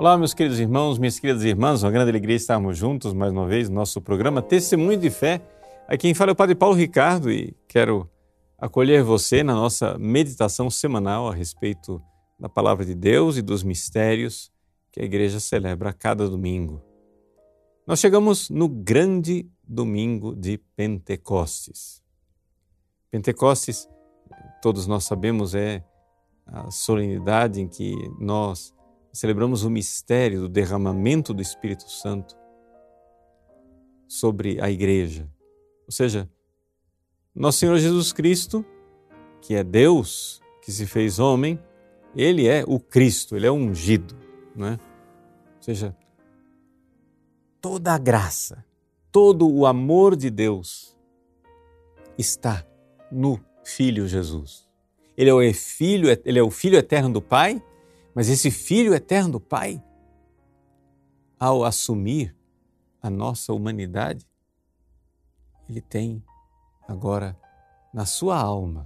Olá, meus queridos irmãos, minhas queridas irmãs, uma grande alegria estarmos juntos mais uma vez no nosso programa Testemunho de Fé. Aqui quem fala é o Padre Paulo Ricardo e quero acolher você na nossa meditação semanal a respeito da Palavra de Deus e dos mistérios que a Igreja celebra a cada domingo. Nós chegamos no grande domingo de Pentecostes. Pentecostes, todos nós sabemos, é a solenidade em que nós celebramos o mistério do derramamento do Espírito Santo sobre a Igreja. Ou seja, nosso Senhor Jesus Cristo, que é Deus, que se fez homem, Ele é o Cristo, Ele é o ungido, não é? Ou seja, toda a graça, todo o amor de Deus está no Filho Jesus. Ele é o Filho eterno do Pai, mas esse Filho eterno do Pai, ao assumir a nossa humanidade, Ele tem agora na sua alma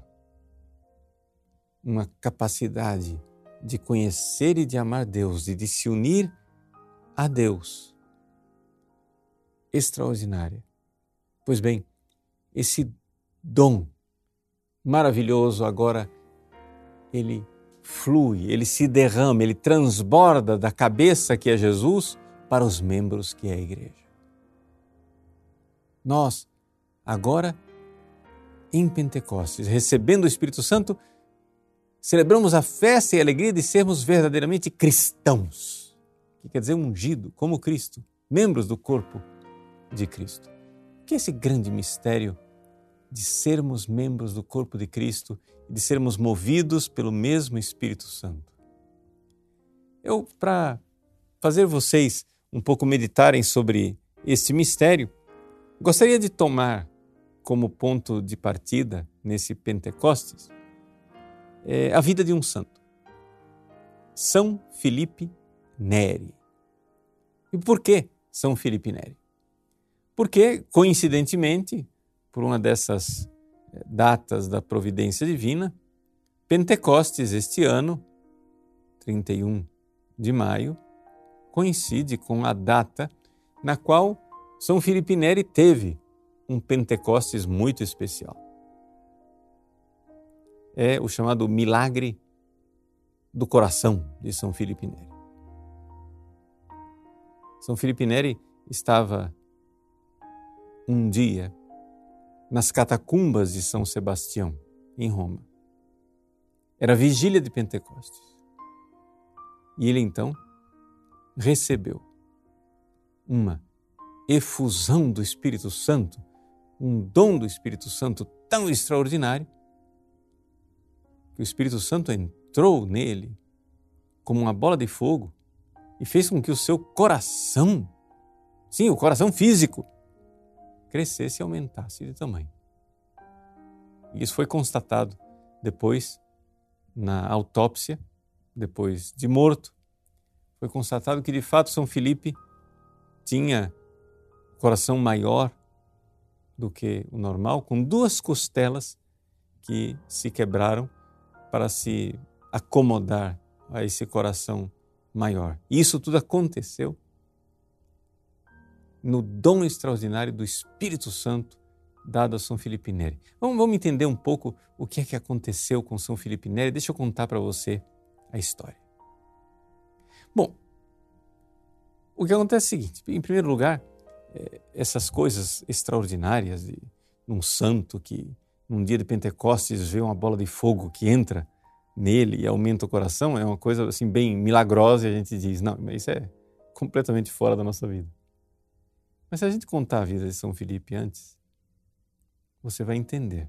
uma capacidade de conhecer e de amar Deus, de se unir a Deus extraordinária. Pois bem, esse dom maravilhoso agora ele flui, ele se derrama, ele transborda da cabeça que é Jesus para os membros que é a Igreja. Nós, agora, em Pentecostes, recebendo o Espírito Santo, celebramos a festa e a alegria de sermos verdadeiramente cristãos, que quer dizer ungido, como Cristo, membros do corpo de Cristo. Que é esse grande mistério de sermos membros do corpo de Cristo e de sermos movidos pelo mesmo Espírito Santo. Para fazer vocês um pouco meditarem sobre este mistério, gostaria de tomar como ponto de partida nesse Pentecostes a vida de um santo, São Filipe Neri. E por que São Filipe Neri? Porque, coincidentemente, por uma dessas datas da providência divina, Pentecostes este ano, 31 de maio, coincide com a data na qual São Filipe Neri teve um Pentecostes muito especial. É o chamado milagre do coração de São Filipe Neri. São Filipe Neri estava um dia nas catacumbas de São Sebastião, em Roma. Era a vigília de Pentecostes. E ele então recebeu uma efusão do Espírito Santo, um dom do Espírito Santo tão extraordinário, que o Espírito Santo entrou nele como uma bola de fogo e fez com que o seu coração, sim, o coração físico, crescesse e aumentasse de tamanho. E isso foi constatado depois, na autópsia, depois de morto, foi constatado que de fato São Filipe tinha coração maior do que o normal, com 2 costelas que se quebraram para se acomodar a esse coração maior. E isso tudo aconteceu no dom extraordinário do Espírito Santo dado a São Filipe Neri. Vamos entender um pouco o que é que aconteceu com São Filipe Neri. Deixa eu contar para você a história. Bom, o que acontece é o seguinte, em primeiro lugar, essas coisas extraordinárias de um santo que num dia de Pentecostes vê uma bola de fogo que entra nele e aumenta o coração, é uma coisa assim bem milagrosa e a gente diz, não, mas isso é completamente fora da nossa vida. Mas se a gente contar a vida de São Filipe antes, você vai entender.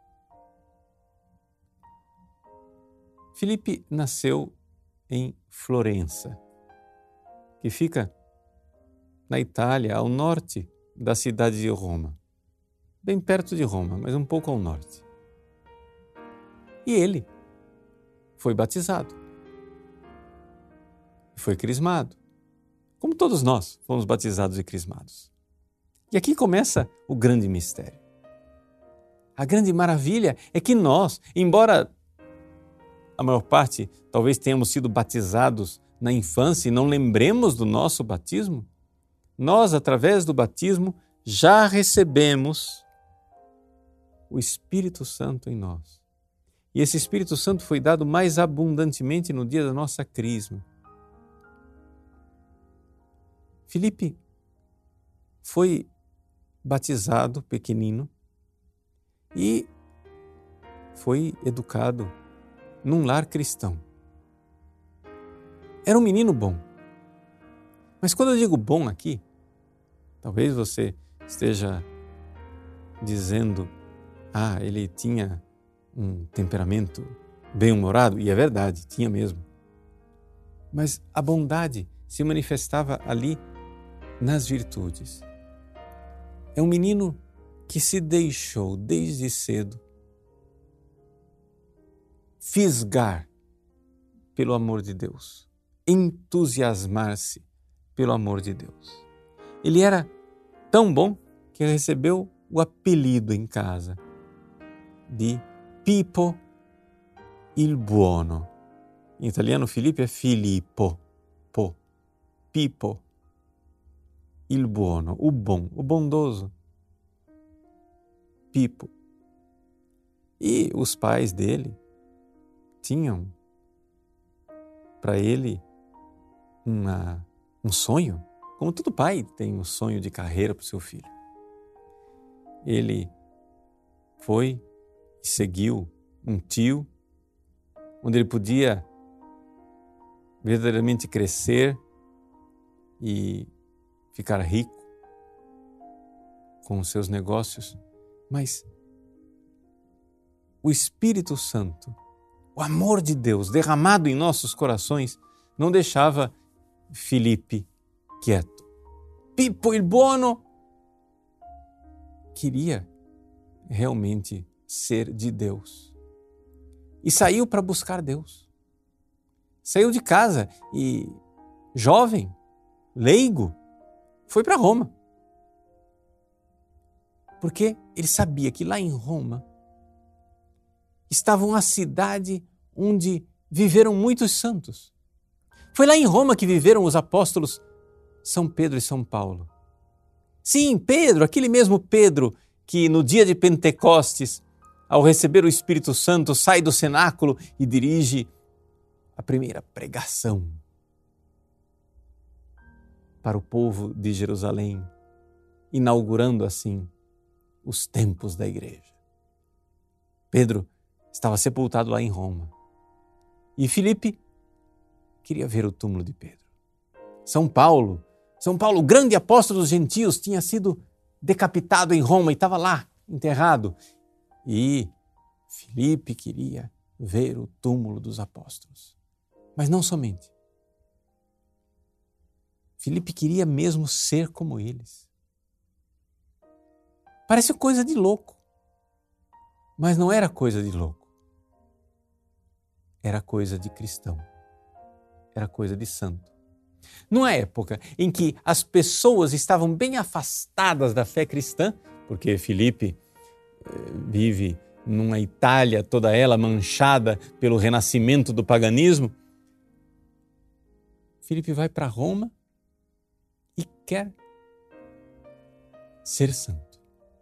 Filipe nasceu em Florença, que fica na Itália, ao norte da cidade de Roma. Bem perto de Roma, mas um pouco ao norte. E ele foi batizado. Foi crismado. Como todos nós fomos batizados e crismados. E aqui começa o grande mistério. A grande maravilha é que nós, embora a maior parte talvez tenhamos sido batizados na infância e não lembremos do nosso batismo, nós, através do batismo, já recebemos o Espírito Santo em nós. E esse Espírito Santo foi dado mais abundantemente no dia da nossa crisma. Filipe foi batizado pequenino e foi educado num lar cristão. Era um menino bom. Mas quando eu digo bom aqui, talvez você esteja dizendo, ele tinha um temperamento bem-humorado, e é verdade, tinha mesmo. Mas a bondade se manifestava ali nas virtudes. É um menino que se deixou desde cedo fisgar pelo amor de Deus, entusiasmar-se pelo amor de Deus. Ele era tão bom que recebeu o apelido em casa de Pippo il Buono. Em italiano, Filipe é Filippo, Pippo il Buono, o bom, o bondoso. Pippo. E os pais dele tinham para ele um sonho, como todo pai tem um sonho de carreira para o seu filho. Ele foi e seguiu um tio, onde ele podia verdadeiramente crescer e ficar rico com os seus negócios, mas o Espírito Santo, o amor de Deus derramado em nossos corações, não deixava Filipe quieto. Pippo il Buono queria realmente ser de Deus e saiu para buscar Deus. Saiu de casa e, jovem, leigo, foi para Roma. Porque ele sabia que lá em Roma estava uma cidade onde viveram muitos santos. Foi lá em Roma que viveram os apóstolos São Pedro e São Paulo. Sim, Pedro, aquele mesmo Pedro que no dia de Pentecostes, ao receber o Espírito Santo, sai do cenáculo e dirige a primeira pregação para o povo de Jerusalém, inaugurando assim os tempos da igreja. Pedro estava sepultado lá em Roma e Filipe queria ver o túmulo de Pedro. São Paulo, o grande apóstolo dos gentios, tinha sido decapitado em Roma e estava lá, enterrado. E Filipe queria ver o túmulo dos apóstolos. Mas não somente. Filipe queria mesmo ser como eles. Parece coisa de louco. Mas não era coisa de louco. Era coisa de cristão. Era coisa de santo. Numa época em que as pessoas estavam bem afastadas da fé cristã, porque Filipe vive numa Itália toda ela manchada pelo renascimento do paganismo, Filipe vai para Roma e quer ser santo.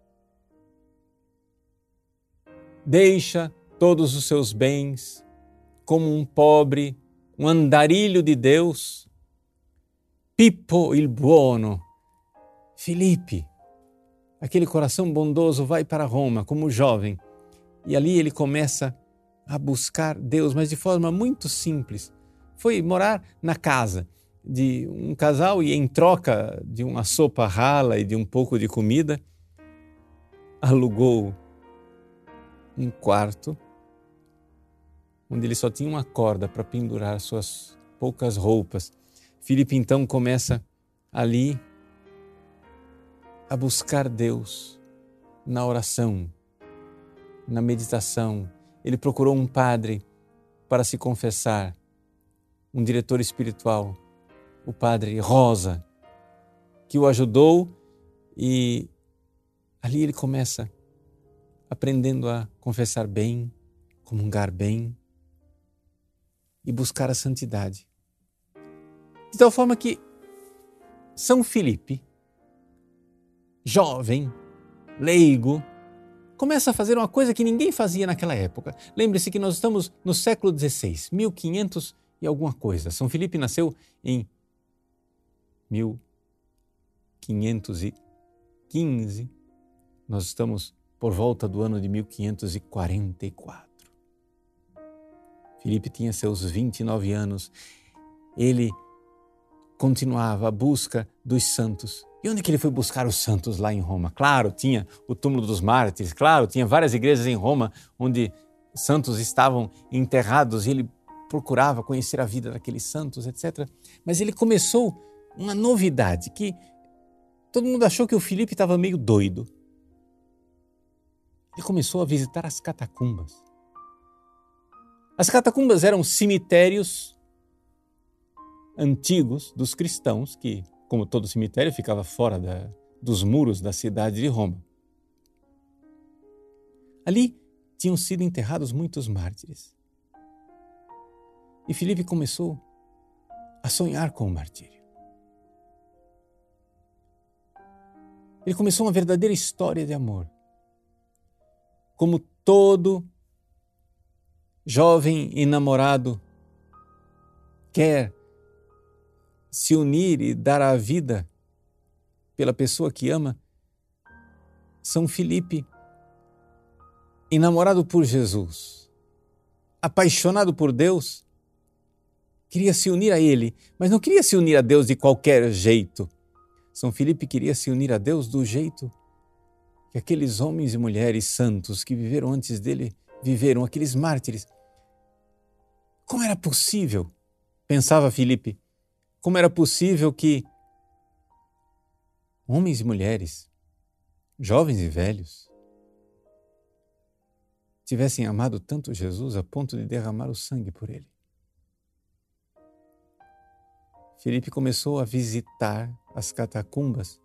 Deixa todos os seus bens como um pobre, um andarilho de Deus. Pippo il Buono. Filipe, aquele coração bondoso, vai para Roma como jovem e ali ele começa a buscar Deus, mas de forma muito simples. Foi morar na casa de um casal e em troca de uma sopa rala e de um pouco de comida, alugou um quarto onde ele só tinha uma corda para pendurar suas poucas roupas. Filipe então começa ali a buscar Deus na oração, na meditação. Ele procurou um padre para se confessar, um diretor espiritual, o padre Rosa, que o ajudou e ali ele começa aprendendo a confessar bem, comungar bem. e buscar a santidade. De tal forma que São Filipe, jovem, leigo, começa a fazer uma coisa que ninguém fazia naquela época. Lembre-se que nós estamos no século XVI, 1500 e alguma coisa. São Filipe nasceu em 1515. Nós estamos por volta do ano de 1544. Filipe tinha seus 29 anos. Ele continuava a busca dos santos. E onde que ele foi buscar os santos lá em Roma? Claro, tinha o túmulo dos mártires, claro, tinha várias igrejas em Roma onde santos estavam enterrados e ele procurava conhecer a vida daqueles santos, etc. Mas ele começou uma novidade que todo mundo achou que o Filipe estava meio doido. Ele começou a visitar as catacumbas. As catacumbas eram cemitérios antigos dos cristãos que, como todo cemitério, ficava fora dos muros da cidade de Roma. Ali tinham sido enterrados muitos mártires. E Filipe começou a sonhar com o martírio. Ele começou uma verdadeira história de amor. Como todo jovem enamorado quer se unir e dar a vida pela pessoa que ama, São Filipe, enamorado por Jesus, apaixonado por Deus, queria se unir a Ele, mas não queria se unir a Deus de qualquer jeito. São Filipe queria se unir a Deus do jeito que aqueles homens e mulheres santos que viveram antes dele viveram, aqueles mártires. Como era possível, pensava Filipe, como era possível que homens e mulheres, jovens e velhos, tivessem amado tanto Jesus a ponto de derramar o sangue por ele? Filipe começou a visitar as catacumbas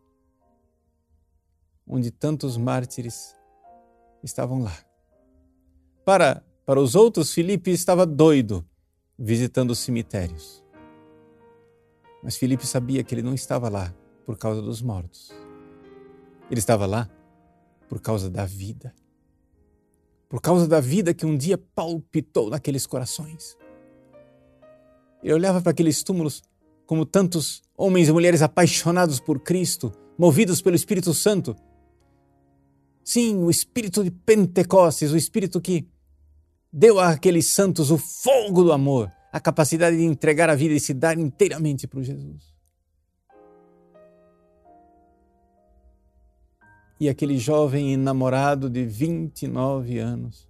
onde tantos mártires estavam lá. Para os outros, Filipe estava doido visitando os cemitérios. Mas Filipe sabia que ele não estava lá por causa dos mortos. Ele estava lá por causa da vida. Por causa da vida que um dia palpitou naqueles corações. Ele olhava para aqueles túmulos como tantos homens e mulheres apaixonados por Cristo, movidos pelo Espírito Santo. Sim, o Espírito de Pentecostes, o Espírito que deu àqueles santos o fogo do amor, a capacidade de entregar a vida e se dar inteiramente para Jesus. E aquele jovem enamorado de 29 anos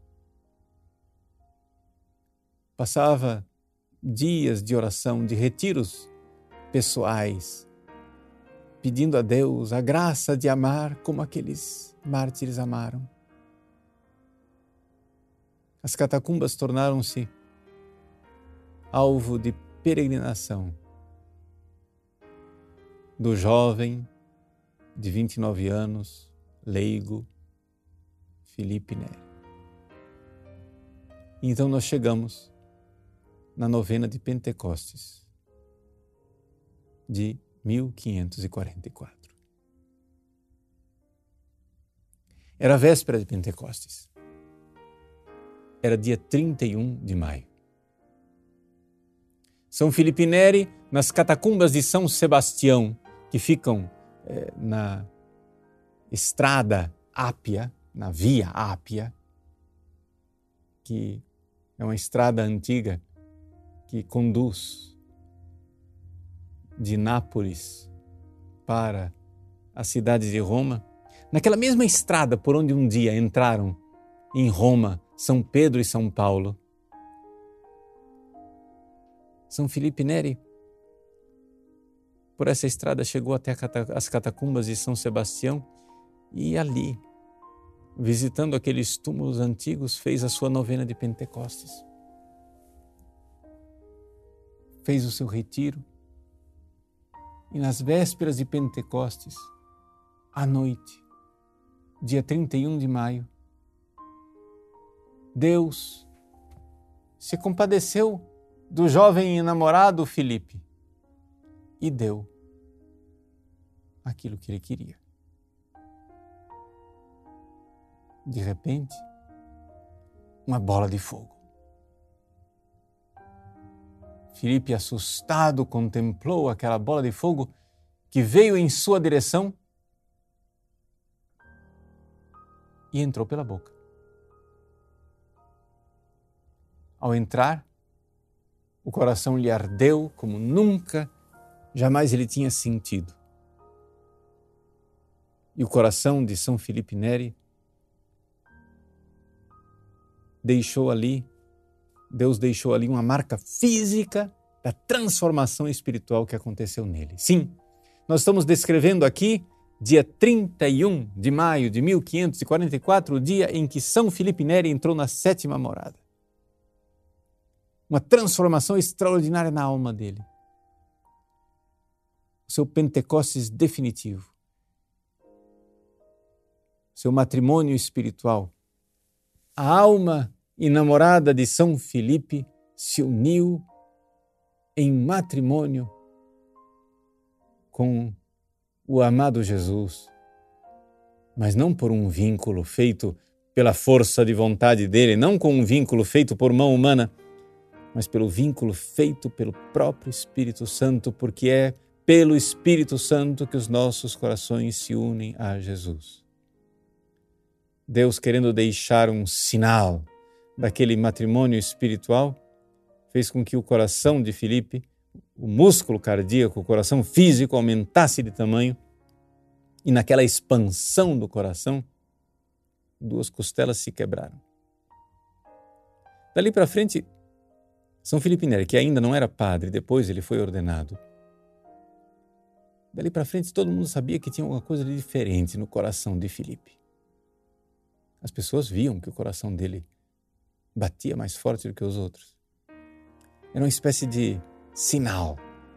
passava dias de oração, de retiros pessoais, pedindo a Deus a graça de amar como aqueles mártires amaram. As catacumbas tornaram-se alvo de peregrinação do jovem de 29 anos, leigo, Filipe Neri. Então nós chegamos na novena de Pentecostes de 1544. Era a véspera de Pentecostes. Era dia 31 de maio. São Filipe Neri, nas catacumbas de São Sebastião, que ficam na estrada Ápia, na Via Ápia, que é uma estrada antiga que conduz de Nápoles para a cidade de Roma. Naquela mesma estrada por onde um dia entraram em Roma São Pedro e São Paulo, São Filipe Neri, por essa estrada, chegou até as catacumbas de São Sebastião e ali, visitando aqueles túmulos antigos, fez a sua novena de Pentecostes. Fez o seu retiro e nas vésperas de Pentecostes, à noite, dia 31 de maio, Deus se compadeceu do jovem enamorado Filipe e deu aquilo que ele queria. De repente, uma bola de fogo. Filipe, assustado, contemplou aquela bola de fogo que veio em sua direção e entrou pela boca. Ao entrar, o coração lhe ardeu como nunca, jamais ele tinha sentido. E o coração de São Filipe Neri Deus deixou ali uma marca física da transformação espiritual que aconteceu nele. Sim, nós estamos descrevendo aqui dia 31 de maio de 1544, o dia em que São Filipe Neri entrou na 7ª morada. Uma transformação extraordinária na alma dele. O seu Pentecostes definitivo. Seu matrimônio espiritual. A alma enamorada de São Filipe se uniu em matrimônio com o amado Jesus, mas não por um vínculo feito pela força de vontade dele, não com um vínculo feito por mão humana, mas pelo vínculo feito pelo próprio Espírito Santo, porque é pelo Espírito Santo que os nossos corações se unem a Jesus. Deus, querendo deixar um sinal daquele matrimônio espiritual, fez com que o coração de Filipe, o músculo cardíaco, o coração físico aumentasse de tamanho e naquela expansão do coração, 2 costelas se quebraram. Dali para frente, São Filipe Neri, que ainda não era padre, depois ele foi ordenado. Dali para frente todo mundo sabia que tinha alguma coisa de diferente no coração de Filipe. As pessoas viam que o coração dele batia mais forte do que os outros. Era uma espécie de sinal,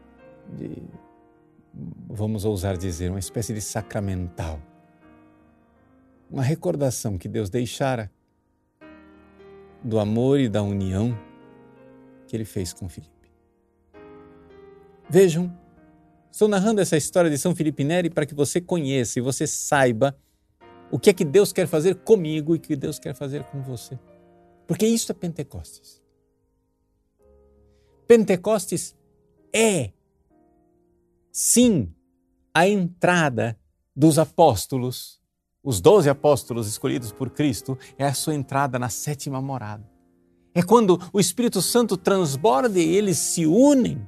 vamos ousar dizer, uma espécie de sacramental. Uma recordação que Deus deixara do amor e da união que ele fez com Filipe. Vejam, estou narrando essa história de São Filipe Neri para que você conheça e você saiba o que é que Deus quer fazer comigo e o que Deus quer fazer com você. Porque isso é Pentecostes. Pentecostes é, sim, a entrada dos apóstolos, os 12 apóstolos escolhidos por Cristo, é a sua entrada na 7ª morada. É quando o Espírito Santo transborda e eles se unem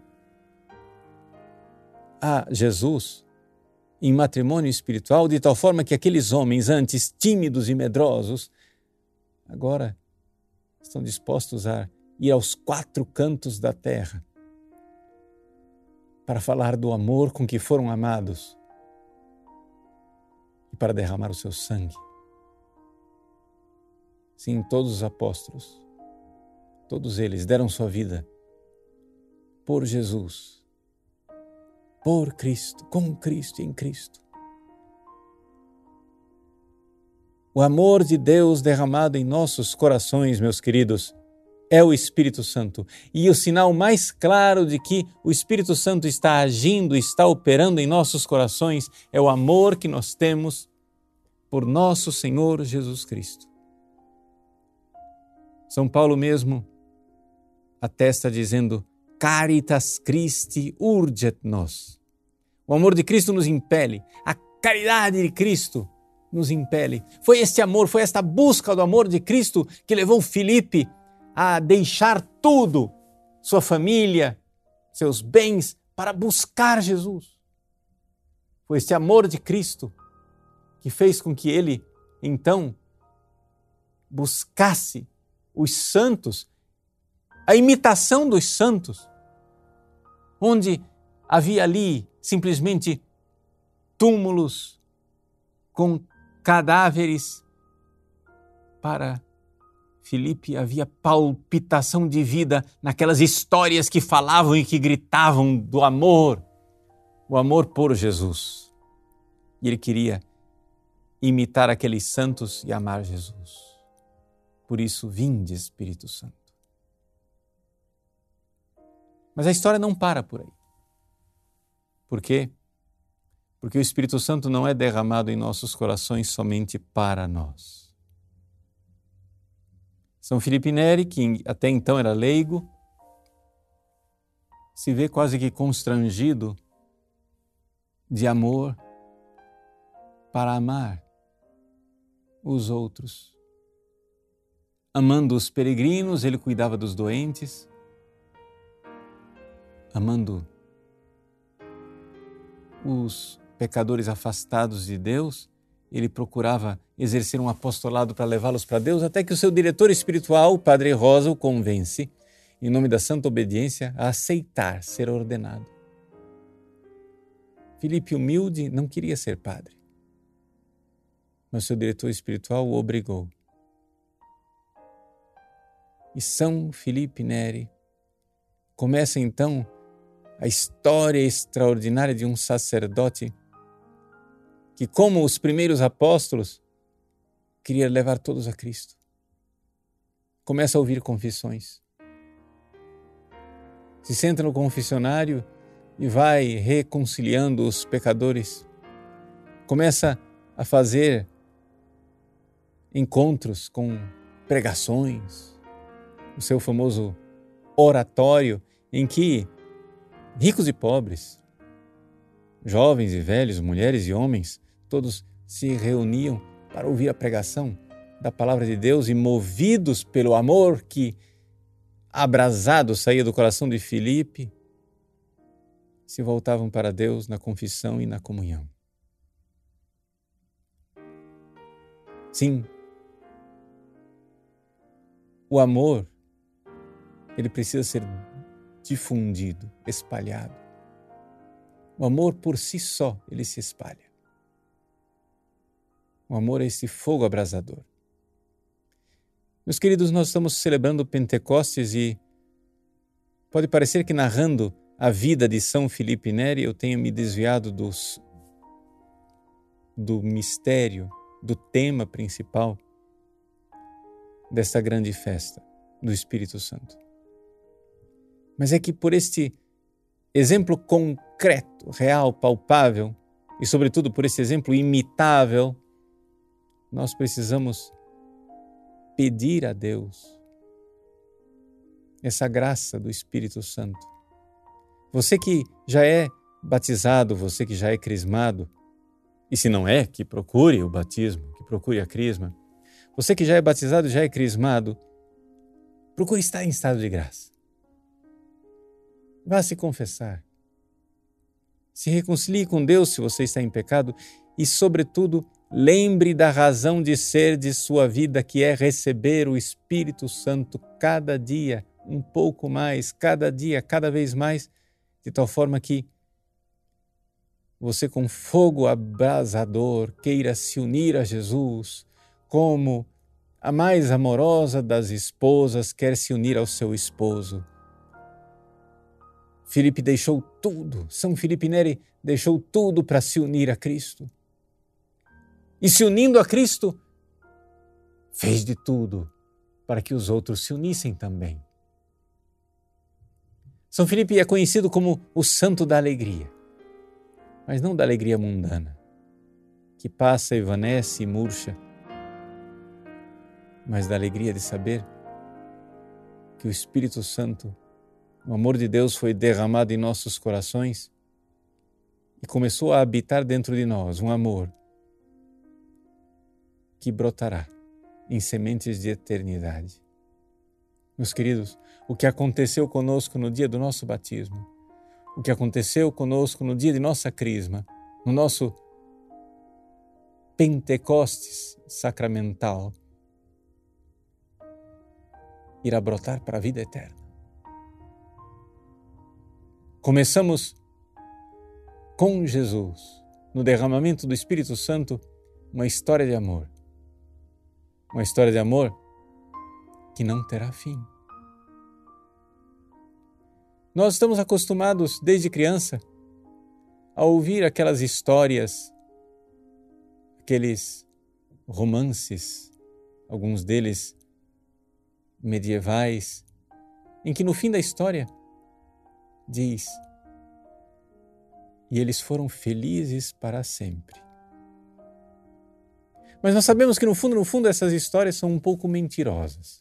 a Jesus em matrimônio espiritual, de tal forma que aqueles homens antes tímidos e medrosos, agora estão dispostos a ir aos 4 cantos da terra para falar do amor com que foram amados e para derramar o seu sangue. Sim, todos os apóstolos, todos eles deram sua vida por Jesus, por Cristo, com Cristo e em Cristo. O amor de Deus derramado em nossos corações, meus queridos, é o Espírito Santo. E o sinal mais claro de que o Espírito Santo está agindo, está operando em nossos corações, é o amor que nós temos por nosso Senhor Jesus Cristo. São Paulo mesmo atesta dizendo: Caritas Christi urget nos. O amor de Cristo nos impele, a caridade de Cristo nos impele. Foi este amor, foi esta busca do amor de Cristo que levou Filipe a deixar tudo, sua família, seus bens, para buscar Jesus. Foi este amor de Cristo que fez com que ele, então, buscasse os santos, a imitação dos santos, onde havia ali simplesmente túmulos com cadáveres. Para Filipe havia palpitação de vida naquelas histórias que falavam e que gritavam do amor, o amor por Jesus. E ele queria imitar aqueles santos e amar Jesus. Por isso, vinde, Espírito Santo. Mas a história não para por aí. Por quê? Porque o Espírito Santo não é derramado em nossos corações somente para nós. São Filipe Neri, que até então era leigo, se vê quase que constrangido de amor para amar os outros. Amando os peregrinos, ele cuidava dos doentes. Amando os pecadores afastados de Deus, ele procurava exercer um apostolado para levá-los para Deus, até que o seu diretor espiritual, o Padre Rosa, o convence, em nome da santa obediência, a aceitar ser ordenado. Filipe, humilde, não queria ser padre, mas seu diretor espiritual o obrigou. E São Filipe Neri começa então a história extraordinária de um sacerdote que, como os primeiros apóstolos, queria levar todos a Cristo. Começa a ouvir confissões. Se senta no confessionário e vai reconciliando os pecadores. Começa a fazer encontros com pregações, o seu famoso oratório, em que ricos e pobres, jovens e velhos, mulheres e homens, todos se reuniam para ouvir a pregação da palavra de Deus e, movidos pelo amor que, abrasado, saía do coração de Filipe, se voltavam para Deus na confissão e na comunhão. Sim, o amor, ele precisa ser difundido, espalhado. O amor por si só, ele se espalha. O amor é esse fogo abrasador. Meus queridos, nós estamos celebrando Pentecostes e pode parecer que, narrando a vida de São Filipe Neri, eu tenho me desviado do mistério, do tema principal desta grande festa do Espírito Santo. Mas é que por este exemplo concreto, real, palpável, e sobretudo por esse exemplo imitável, nós precisamos pedir a Deus essa graça do Espírito Santo. Você que já é batizado, você que já é crismado, e se não é, que procure o batismo, que procure a crisma. Você que já é batizado, já é crismado, procure estar em estado de graça. Vá se confessar. Se reconcilie com Deus se você está em pecado e, sobretudo, lembre da razão de ser de sua vida, que é receber o Espírito Santo cada dia, um pouco mais, cada dia, cada vez mais, de tal forma que você, com fogo abrasador, queira se unir a Jesus, como a mais amorosa das esposas quer se unir ao seu esposo. Filipe deixou tudo, São Filipe Neri deixou tudo para se unir a Cristo. E se unindo a Cristo, fez de tudo para que os outros se unissem também. São Filipe é conhecido como o santo da alegria, mas não da alegria mundana, que passa, evanece e murcha, mas da alegria de saber que o Espírito Santo, o amor de Deus, foi derramado em nossos corações e começou a habitar dentro de nós um amor que brotará em sementes de eternidade. Meus queridos, o que aconteceu conosco no dia do nosso batismo, o que aconteceu conosco no dia de nossa crisma, no nosso Pentecostes sacramental, irá brotar para a vida eterna. Começamos com Jesus, no derramamento do Espírito Santo, uma história de amor. Uma história de amor que não terá fim. Nós estamos acostumados, desde criança, a ouvir aquelas histórias, aqueles romances, alguns deles medievais, em que no fim da história diz: e eles foram felizes para sempre. Mas nós sabemos que no fundo, essas histórias são um pouco mentirosas.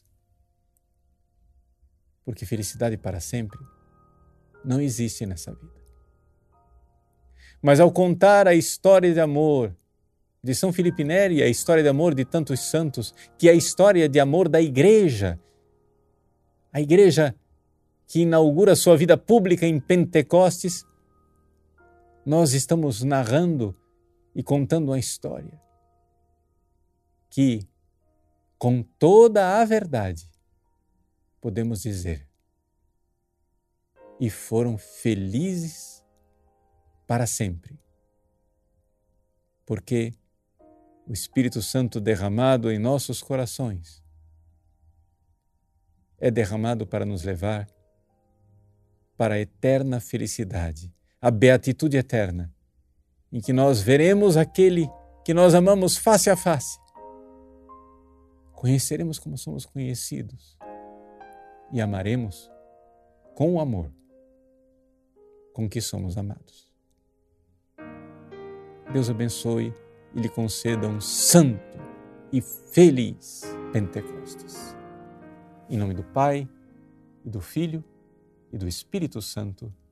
Porque felicidade para sempre não existe nessa vida. Mas ao contar a história de amor de São Filipe Neri, a história de amor de tantos santos, que é a história de amor da Igreja, a Igreja que inaugura sua vida pública em Pentecostes, nós estamos narrando e contando uma história que, com toda a verdade, podemos dizer: e foram felizes para sempre, porque o Espírito Santo derramado em nossos corações é derramado para nos levar para a eterna felicidade, a beatitude eterna, em que nós veremos aquele que nós amamos face a face. Conheceremos como somos conhecidos e amaremos com o amor com que somos amados. Deus abençoe e lhe conceda um santo e feliz Pentecostes. Em nome do Pai, e do Filho, e do Espírito Santo.